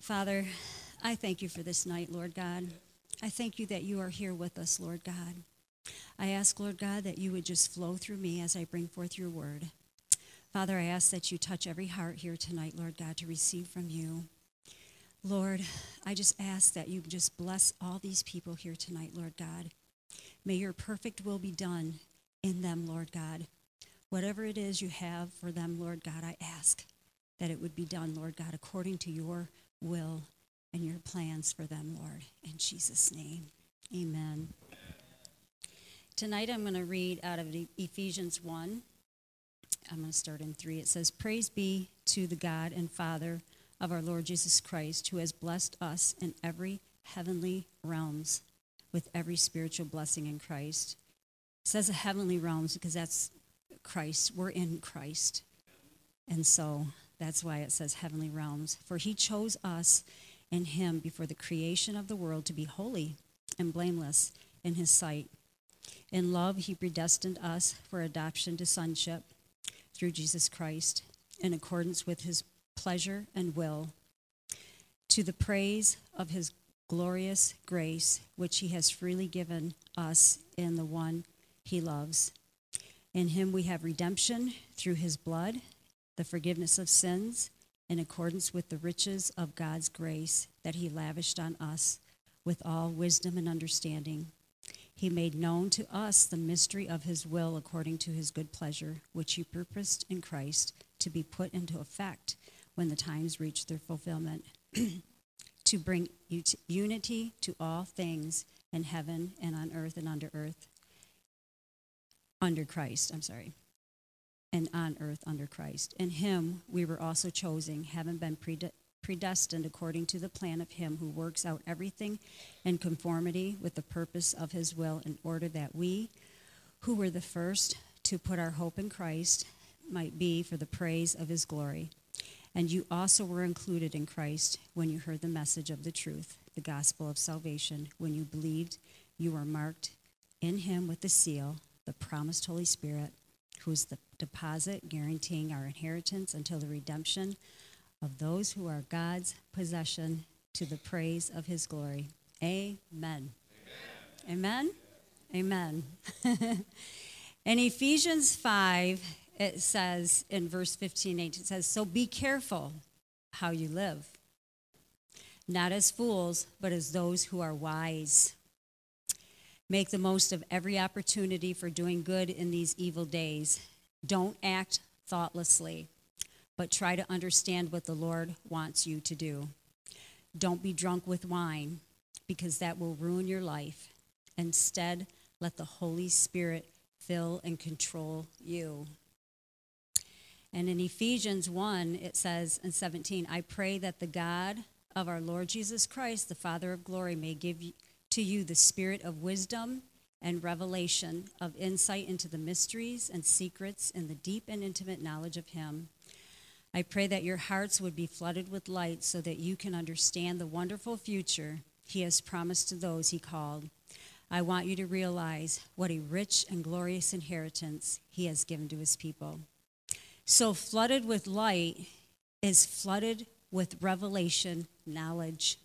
Father, I thank you for this night, Lord God. I thank you that you are here with us, Lord God. I ask, Lord God, that you would just flow through me as I bring forth your word. Father, I ask that you touch every heart here tonight, Lord God, to receive from you. Lord, I just ask that you just bless all these people here tonight, Lord God. May your perfect will be done in them, Lord God. Whatever it is you have for them, Lord God, I ask that it would be done, Lord God, according to your will and your plans for them, Lord. In Jesus' name, amen. Tonight I'm going to read out of Ephesians 1. I'm going to start in 3. It says, "Praise be to the God and Father of our Lord Jesus Christ, who has blessed us in every heavenly realms with every spiritual blessing in Christ." It says the heavenly realms because that's Christ. We're in Christ. And so that's why it says heavenly realms. "For he chose us in him before the creation of the world to be holy and blameless in his sight. In love, he predestined us for adoption to sonship through Jesus Christ, in accordance with his pleasure and will, to the praise of his glorious grace, which he has freely given us in the one he loves. In him we have redemption through his blood, the forgiveness of sins, in accordance with the riches of God's grace that he lavished on us with all wisdom and understanding. He made known to us the mystery of his will according to his good pleasure, which he purposed in Christ to be put into effect when the times reach their fulfillment, to bring unity to all things in heaven and on earth and under Christ, and on earth under Christ. In him we were also chosen, having been predestined according to the plan of him who works out everything in conformity with the purpose of his will, in order that we, who were the first to put our hope in Christ, might be for the praise of his glory. And you also were included in Christ when you heard the message of the truth, the gospel of salvation. When you believed, you were marked in him with the seal, the promised Holy Spirit, who is the deposit guaranteeing our inheritance until the redemption of those who are God's possession, to the praise of his glory." Amen. Amen? Amen. In Ephesians 5, it says in verse 15, it says, "So be careful how you live, not as fools, but as those who are wise. Make the most of every opportunity for doing good in these evil days. Don't act thoughtlessly, but try to understand what the Lord wants you to do. Don't be drunk with wine, because that will ruin your life. Instead, let the Holy Spirit fill and control you." And in Ephesians 1, it says in 17, "I pray that the God of our Lord Jesus Christ, the Father of glory, may give to you the spirit of wisdom and revelation, of insight into the mysteries and secrets and the deep and intimate knowledge of him. I pray that your hearts would be flooded with light so that you can understand the wonderful future he has promised to those he called. I want you to realize what a rich and glorious inheritance he has given to his people." So flooded with light is flooded with revelation knowledge.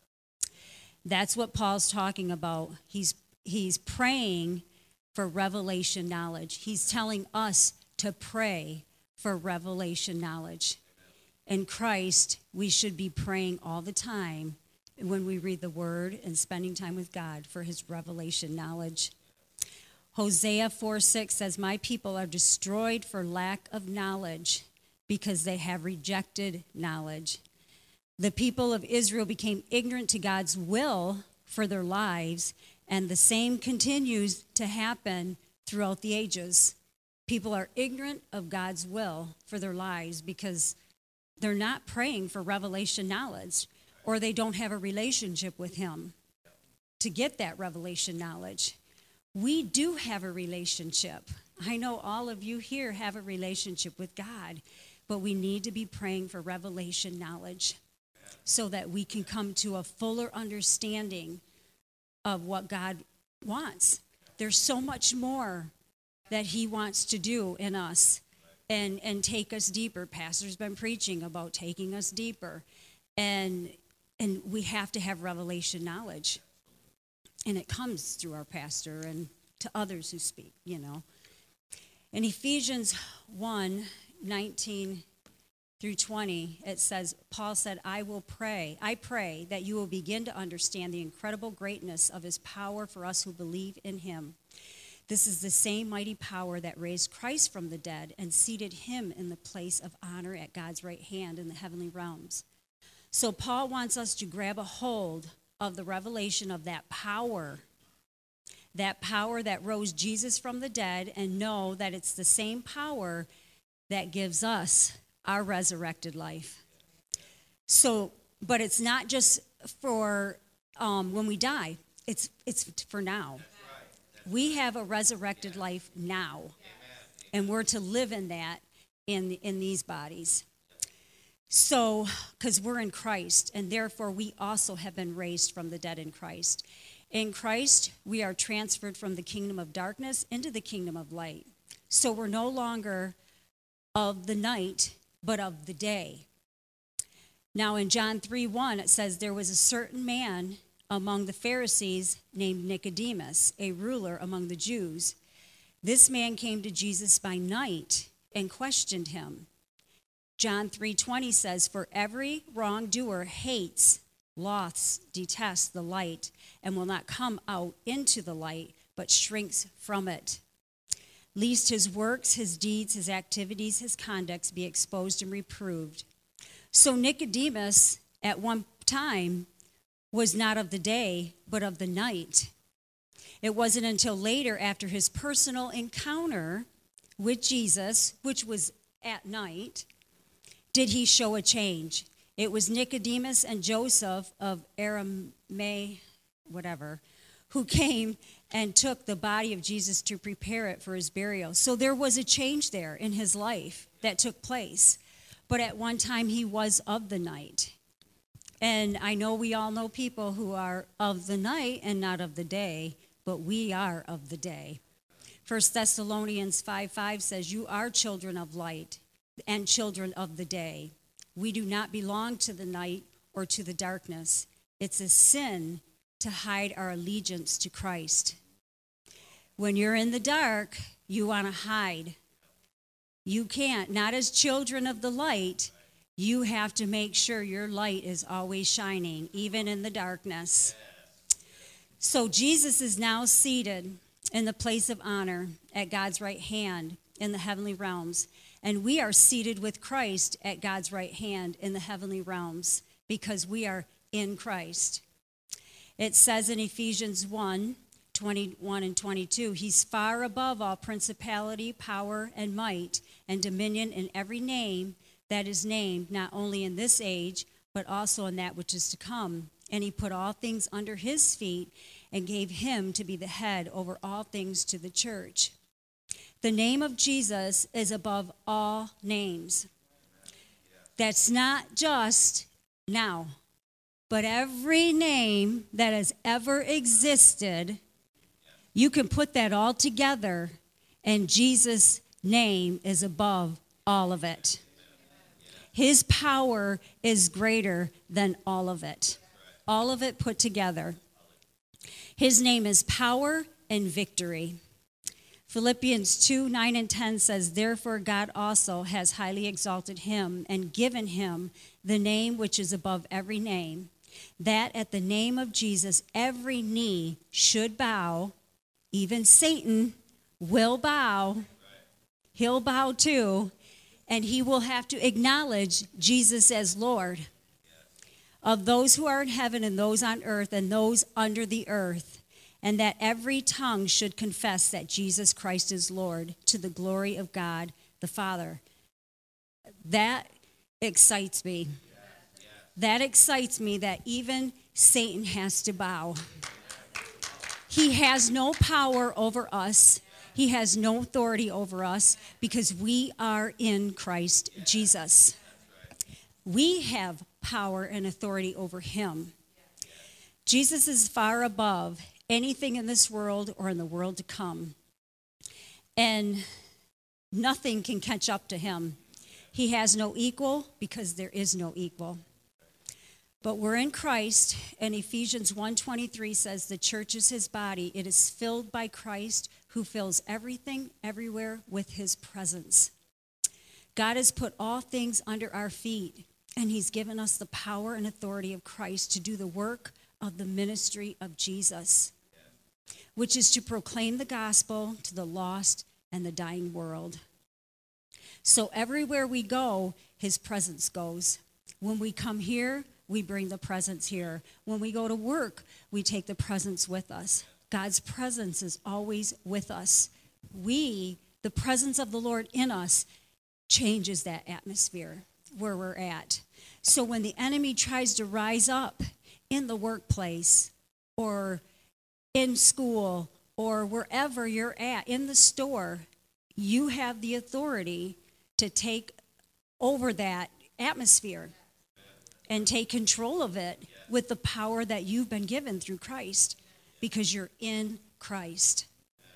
That's what Paul's talking about. He's praying for revelation knowledge. He's telling us to pray for revelation knowledge. In Christ, we should be praying all the time when we read the word and spending time with God for his revelation knowledge. Hosea 4:6 says, "My people are destroyed for lack of knowledge because they have rejected knowledge." The people of Israel became ignorant to God's will for their lives, and the same continues to happen throughout the ages. People are ignorant of God's will for their lives because they're not praying for revelation knowledge, or they don't have a relationship with him to get that revelation knowledge. We do have a relationship. I know all of you here have a relationship with God, but we need to be praying for revelation knowledge so that we can come to a fuller understanding of what God wants. There's so much more that he wants to do in us and take us deeper. Pastor's been preaching about taking us deeper. And And we have to have revelation knowledge. And it comes through our pastor and to others who speak, you know. In Ephesians 1:19 through 20, it says, Paul said, I pray that you will begin to understand the incredible greatness of his power for us who believe in him. This is the same mighty power that raised Christ from the dead and seated him in the place of honor at God's right hand in the heavenly realms. So Paul wants us to grab a hold of the revelation of that power that rose Jesus from the dead, and know that it's the same power that gives us our resurrected life. So, but it's not just for when we die. It's for now. We have a resurrected life now, and we're to live in that in these bodies. So, because we're in Christ, and therefore we also have been raised from the dead in Christ. In Christ, we are transferred from the kingdom of darkness into the kingdom of light. So we're no longer of the night, but of the day. Now in John 3:1, it says, there was a certain man among the Pharisees named Nicodemus, a ruler among the Jews. This man came to Jesus by night and questioned him. John 3:20 says, for every wrongdoer hates, loathes, detests the light, and will not come out into the light, but shrinks from it, lest his works, his deeds, his activities, his conducts be exposed and reproved. So Nicodemus, at one time, was not of the day, but of the night. It wasn't until later, after his personal encounter with Jesus, which was at night, did he show a change. It was Nicodemus and Joseph of Arimathea, who came and took the body of Jesus to prepare it for his burial. So there was a change there in his life that took place. But at one time, he was of the night. And I know we all know people who are of the night and not of the day, but we are of the day. 1 Thessalonians 5:5 says, you are children of light and children of the day. We do not belong to the night or to the darkness. It's a sin to hide our allegiance to Christ. When you're in the dark, you want to hide. You can't. Not as children of the light. You have to make sure your light is always shining, even in the darkness. So Jesus is now seated in the place of honor at God's right hand in the heavenly realms. And we are seated with Christ at God's right hand in the heavenly realms because we are in Christ. It says in Ephesians 1:21 and 22, he's far above all principality, power, and might, and dominion in every name that is named, not only in this age, but also in that which is to come. And he put all things under his feet and gave him to be the head over all things to the church. The name of Jesus is above all names. That's not just now, but every name that has ever existed, you can put that all together, and Jesus' name is above all of it. His power is greater than all of it put together. His name is power and victory. Philippians 2:9 and 10 says, therefore God also has highly exalted him and given him the name which is above every name, that at the name of Jesus every knee should bow, even Satan will bow. He'll bow too, and he will have to acknowledge Jesus as Lord of those who are in heaven and those on earth and those under the earth, and that every tongue should confess that Jesus Christ is Lord, to the glory of God the Father. That excites me. That excites me that even Satan has to bow. He has no power over us. He has no authority over us because we are in Christ Jesus. We have power and authority over him. Jesus is far above anything in this world or in the world to come. And nothing can catch up to him. He has no equal because there is no equal. But we're in Christ, and Ephesians 1:23 says the church is his body. It is filled by Christ, who fills everything, everywhere with his presence. God has put all things under our feet, and he's given us the power and authority of Christ to do the work of the ministry of Jesus, which is to proclaim the gospel to the lost and the dying world. So everywhere we go, his presence goes. When we come here, we bring the presence here. When we go to work, we take the presence with us. God's presence is always with us. The presence of the Lord in us, changes that atmosphere where we're at. So when the enemy tries to rise up in the workplace or in school or wherever you're at, in the store, you have the authority to take over that atmosphere and take control of it with the power that you've been given through Christ, because you're in Christ.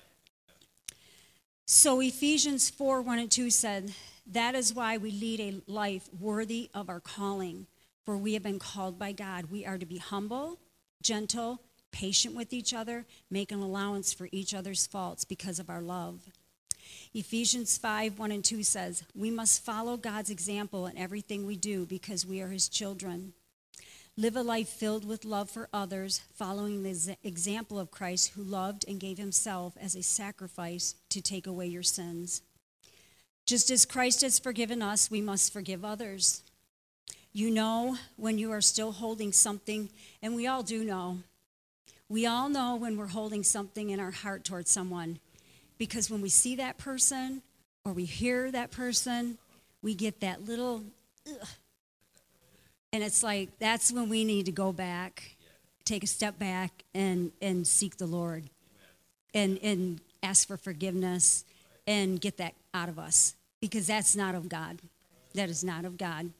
So Ephesians 4:1-2 said, that is why we lead a life worthy of our calling, for we have been called by God. We are to be humble, gentle, patient with each other, make an allowance for each other's faults because of our love. Ephesians 5:1-2 says, we must follow God's example in everything we do because we are his children. Live a life filled with love for others, following the example of Christ, who loved and gave himself as a sacrifice to take away your sins. Just as Christ has forgiven us, we must forgive others. You know when you are still holding something, and we all do know. We all know when we're holding something in our heart towards someone, because when we see that person or we hear that person, we get that little, ugh. And it's like, that's when we need to go back, take a step back and seek the Lord and ask for forgiveness and get that out of us, because that's not of God. That is not of God.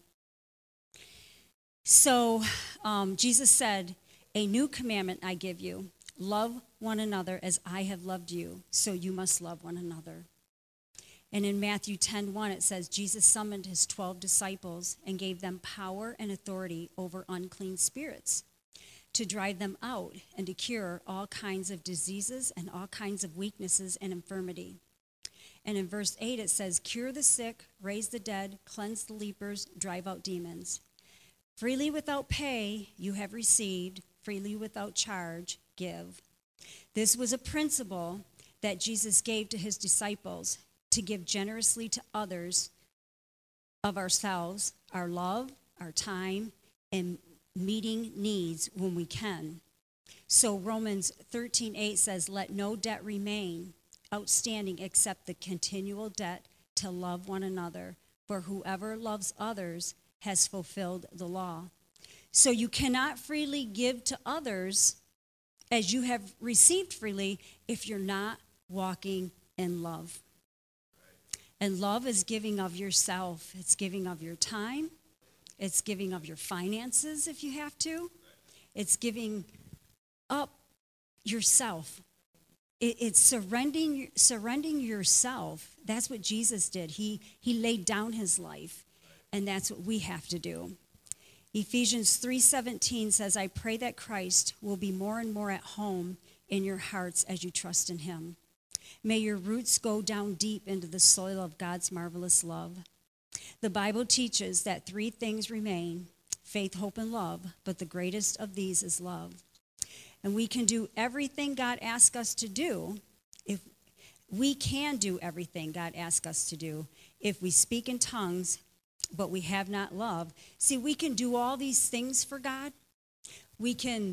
So Jesus said, a new commandment I give you, love one another as I have loved you, so you must love one another. And in Matthew 10:1, it says, Jesus summoned his 12 disciples and gave them power and authority over unclean spirits to drive them out and to cure all kinds of diseases and all kinds of weaknesses and infirmity. And in verse 8, it says, cure the sick, raise the dead, cleanse the lepers, drive out demons. Freely without pay you have received, freely without charge give. This was a principle that Jesus gave to his disciples, to give generously to others of ourselves, our love, our time, and meeting needs when we can. So Romans 13:8 says, let no debt remain outstanding except the continual debt to love one another, for whoever loves others has fulfilled the law. So you cannot freely give to others as you have received freely if you're not walking in love. And love is giving of yourself. It's giving of your time. It's giving of your finances if you have to. It's giving up yourself. It's surrendering yourself. That's what Jesus did. He laid down his life, and that's what we have to do. Ephesians 3:17 says, I pray that Christ will be more and more at home in your hearts as you trust in him. May your roots go down deep into the soil of God's marvelous love. The Bible teaches that 3 things remain: faith, hope, and love, but the greatest of these is love. And we can do everything God asks us to do if we can do everything God asks us to do if we speak in tongues, but we have not love. See, we can do all these things for God. We can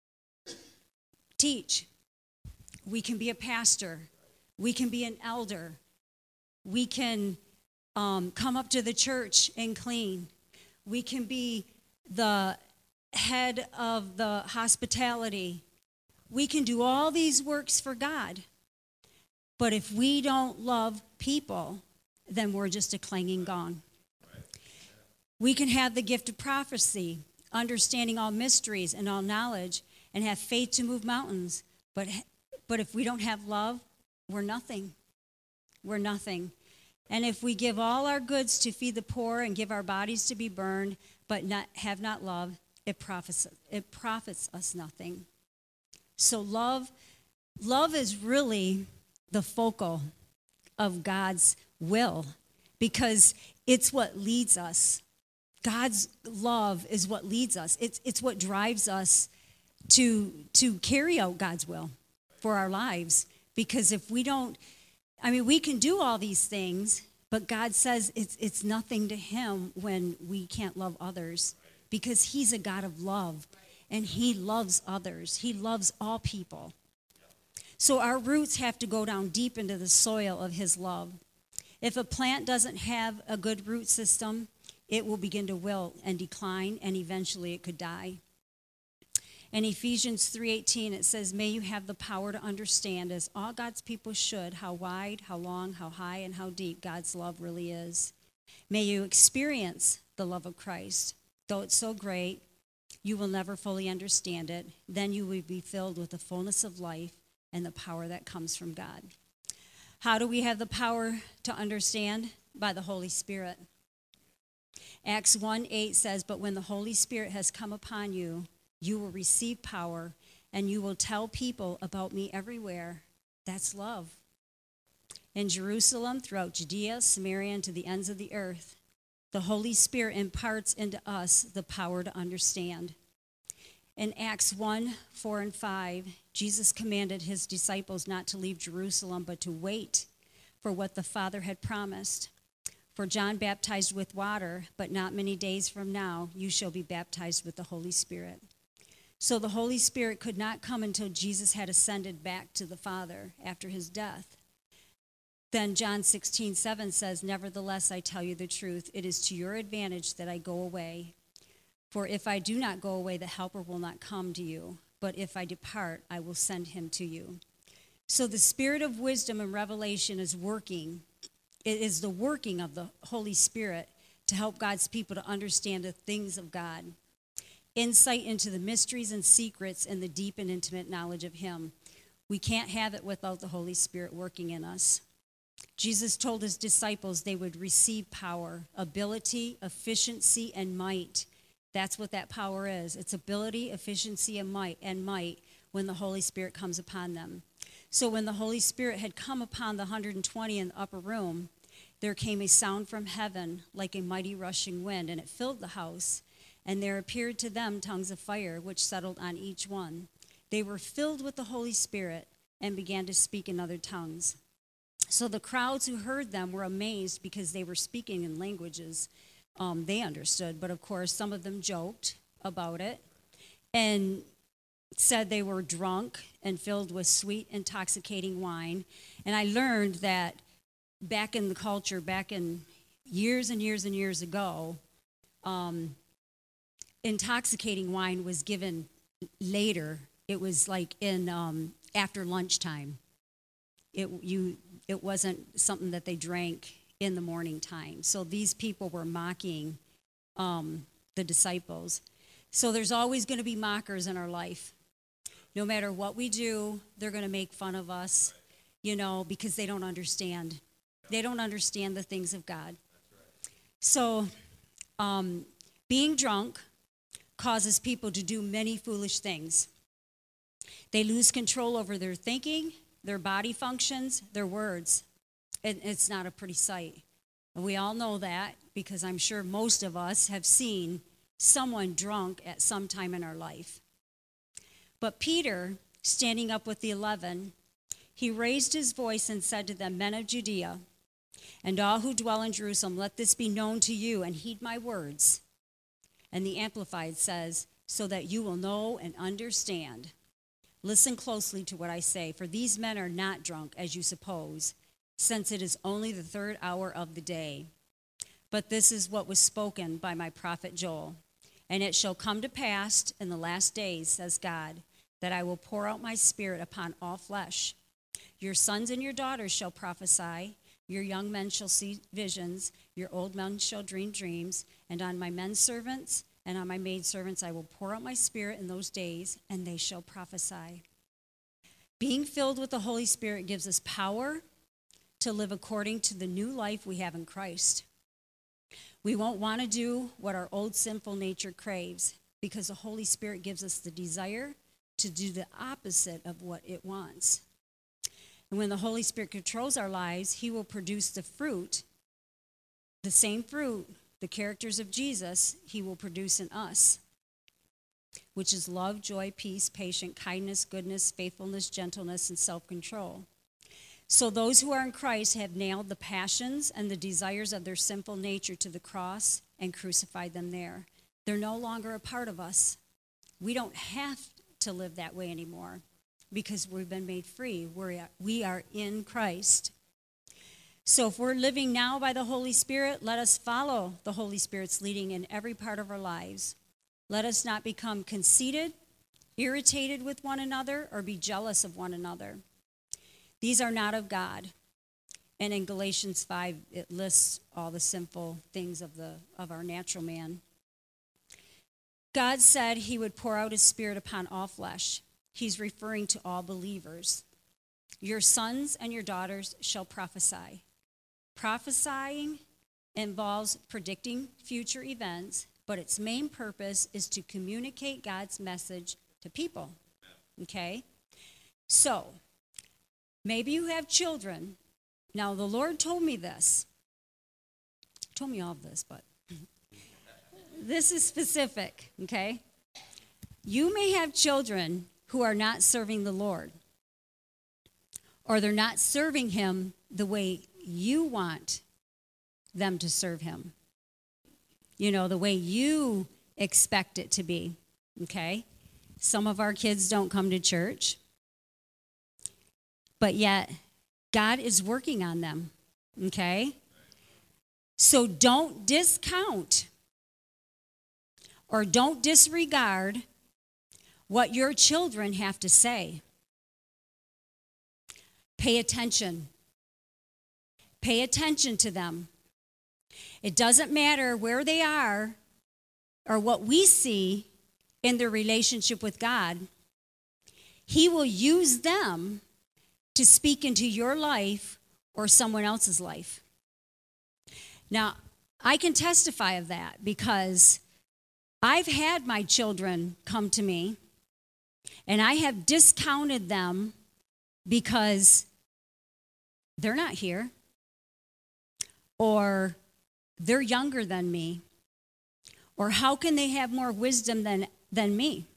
teach. We can be a pastor. We can be an elder. We can come up to the church and clean. We can be the head of the hospitality. We can do all these works for God. But if we don't love people, then we're just a clanging gong. We can have the gift of prophecy, understanding all mysteries and all knowledge, and have faith to move mountains. But if we don't have love, we're nothing. We're nothing. And if we give all our goods to feed the poor and give our bodies to be burned, but have not love, it profits us nothing. So love is really the focal of God's will, because it's what leads us. God's love is what leads us. It's what drives us to carry out God's will for our lives. Because if we don't, we can do all these things, but God says it's nothing to him when we can't love others, because he's a God of love, and he loves others. He loves all people. So our roots have to go down deep into the soil of his love. If a plant doesn't have a good root system, it will begin to wilt and decline, and eventually it could die. In Ephesians 3:18, it says, "May you have the power to understand, as all God's people should, how wide, how long, how high, and how deep God's love really is. May you experience the love of Christ. Though it's so great, you will never fully understand it. Then you will be filled with the fullness of life and the power that comes from God." How do we have the power to understand? By the Holy Spirit. Acts 1:8 says, "But when the Holy Spirit has come upon you, you will receive power, and you will tell people about me everywhere." That's love. In Jerusalem, throughout Judea, Samaria, and to the ends of the earth, the Holy Spirit imparts into us the power to understand. In Acts 1:4 and 5, Jesus commanded his disciples not to leave Jerusalem, but to wait for what the Father had promised. "For John baptized with water, but not many days from now you shall be baptized with the Holy Spirit." So the Holy Spirit could not come until Jesus had ascended back to the Father after his death. Then John 16:7 says, "Nevertheless, I tell you the truth, it is to your advantage that I go away. For if I do not go away, the Helper will not come to you. But if I depart, I will send him to you." So the Spirit of wisdom and revelation is working. It is the working of the Holy Spirit to help God's people to understand the things of God. Insight into the mysteries and secrets and the deep and intimate knowledge of him. We can't have it without the Holy Spirit working in us. Jesus told his disciples they would receive power, ability, efficiency, and might. That's what that power is. It's ability, efficiency, and might when the Holy Spirit comes upon them. So when the Holy Spirit had come upon the 120 in the upper room, there came a sound from heaven like a mighty rushing wind, and it filled the house. And there appeared to them tongues of fire, which settled on each one. They were filled with the Holy Spirit and began to speak in other tongues. So the crowds who heard them were amazed, because they were speaking in languages they understood. But of course, some of them joked about it and said they were drunk and filled with sweet, intoxicating wine. And I learned that back in the culture, back in years and years and years ago, intoxicating wine was given later. It was like in after lunchtime. It wasn't something that they drank in the morning time. So these people were mocking the disciples. So there's always going to be mockers in our life. No matter what we do, they're going to make fun of us, because they don't understand. They don't understand the things of God. So being drunk causes people to do many foolish things. They lose control over their thinking, their body functions, their words. It's not a pretty sight. And we all know that, because I'm sure most of us have seen someone drunk at some time in our life. But Peter, standing up with the 11, he raised his voice and said to them, "Men of Judea, and all who dwell in Jerusalem, let this be known to you, and heed my words." And the Amplified says, "So that you will know and understand. Listen closely to what I say, for these men are not drunk, as you suppose, since it is only the 3rd hour of the day. But this is what was spoken by my prophet Joel. And it shall come to pass in the last days, says God, that I will pour out my Spirit upon all flesh. Your sons and your daughters shall prophesy, your young men shall see visions, your old men shall dream dreams, and on my men servants and on my maidservants I will pour out my Spirit in those days, and they shall prophesy." Being filled with the Holy Spirit gives us power to live according to the new life we have in Christ. We won't want to do what our old sinful nature craves, because the Holy Spirit gives us the desire to do the opposite of what it wants. And when the Holy Spirit controls our lives, he will produce the fruit, the same fruit, the characters of Jesus, he will produce in us, which is love, joy, peace, patience, kindness, goodness, faithfulness, gentleness, and self-control. So those who are in Christ have nailed the passions and the desires of their sinful nature to the cross and crucified them there. They're no longer a part of us. We don't have to live that way anymore because we've been made free. We are in Christ. So if we're living now by the Holy Spirit, let us follow the Holy Spirit's leading in every part of our lives. Let us not become conceited, irritated with one another, or be jealous of one another. These are not of God. And in Galatians 5, it lists all the sinful things of our natural man. God said he would pour out his Spirit upon all flesh. He's referring to all believers. Your sons and your daughters shall prophesy. Prophesying involves predicting future events, but its main purpose is to communicate God's message to people. Okay? So, maybe you have children. Now, the Lord told me this. He told me all of this, but this is specific, okay? You may have children who are not serving the Lord, or they're not serving him the way you want them to serve him. You know, the way you expect it to be, okay? Some of our kids don't come to church, but yet God is working on them, okay? So don't discount or don't disregard what your children have to say. Pay attention. Pay attention to them. It doesn't matter where they are or what we see in their relationship with God. He will use them to speak into your life or someone else's life. Now, I can testify of that because I've had my children come to me and I have discounted them because they're not here, or they're younger than me, or how can they have more wisdom than me?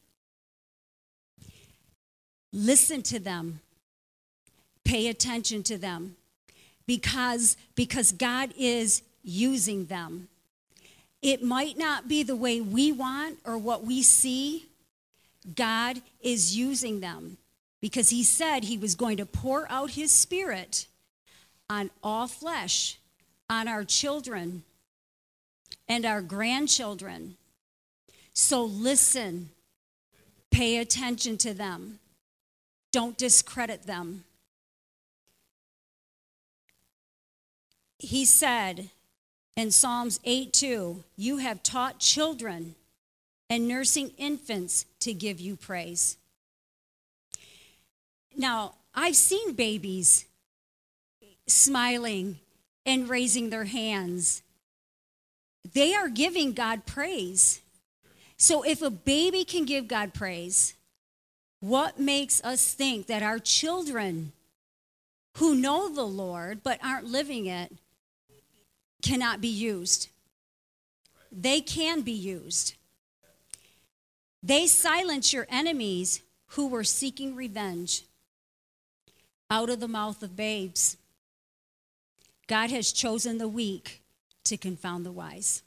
Listen to them. Pay attention to them because God is using them. It might not be the way we want or what we see. God is using them because he said he was going to pour out his Spirit on all flesh, on our children and our grandchildren. So listen, pay attention to them. Don't discredit them. He said in Psalms 8:2, you have taught children and nursing infants to give you praise. Now, I've seen babies smiling and raising their hands. They are giving God praise. So if a baby can give God praise, what makes us think that our children who know the Lord but aren't living it cannot be used? They can be used. They silence your enemies who were seeking revenge. Out of the mouth of babes, God has chosen the weak to confound the wise.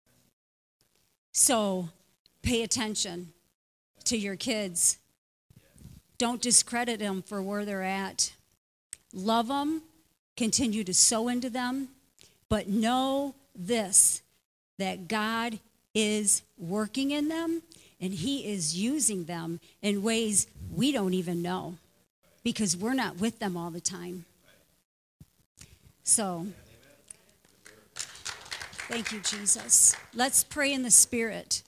So pay attention to your kids. Don't discredit them for where they're at. Love them, continue to sow into them, but know this, that God is working in them and he is using them in ways we don't even know because we're not with them all the time. So, thank you, Jesus. Let's pray in the Spirit.